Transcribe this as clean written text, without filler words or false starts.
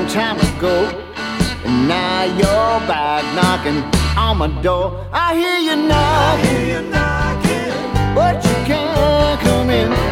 time ago. And now you're back knocking on my door. I hear you knocking, but you can't come in.